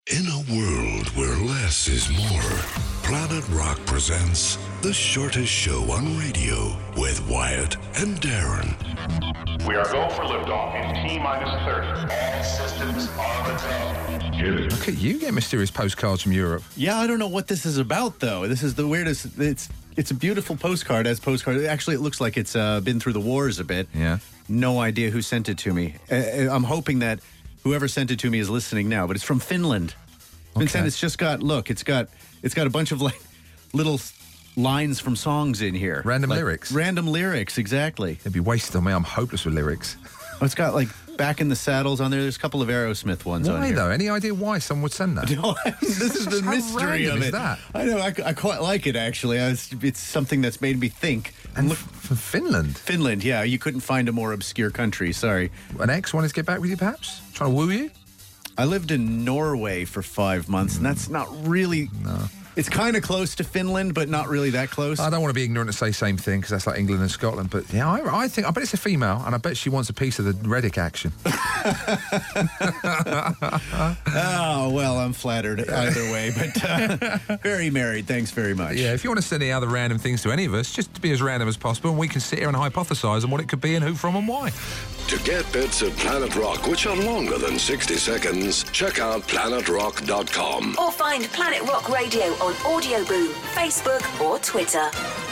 In a world where less is more, Planet Rock presents the shortest show on radio with Wyatt and Darren. We are go for liftoff in T-minus 30. All systems are go. Look at you get mysterious postcards from Europe. Yeah, I don't know what this is about, though. This is the weirdest. It's a beautiful postcard. Actually, it looks like it's been through the wars a bit. Yeah. No idea who sent it to me. I'm hoping that whoever sent it to me is listening now, but it's from Finland. It's just got a bunch of like little lines from songs in here. Random lyrics. Random lyrics, exactly. They'd be wasted on me. I'm hopeless with lyrics. Oh, it's got like Back in the Saddles on there. There's a couple of Aerosmith ones on Why here. though? Any idea why someone would send that? No, this is the How mystery random of is it. that? I know. I quite like it, actually. It's something that's made me think. And from Finland? Finland, yeah. You couldn't find a more obscure country. Sorry. An ex wanted to get back with you, perhaps? Trying to woo you? I lived in Norway for 5 months, and that's not really... No. It's kind of close to Finland, but not really that close. I don't want to be ignorant and say same thing, because that's like England and Scotland. But yeah, I bet it's a female, and I bet she wants a piece of the Reddick action. Oh, well, I'm flattered either way, but very married. Thanks very much. Yeah, if you want to send any other random things to any of us, just be as random as possible, and we can sit here and hypothesise on what it could be and who from and why. To get bits of Planet Rock, which are longer than 60 seconds, check out planetrock.com. Or find Planet Rock Radio on Audio Boom, Facebook or Twitter.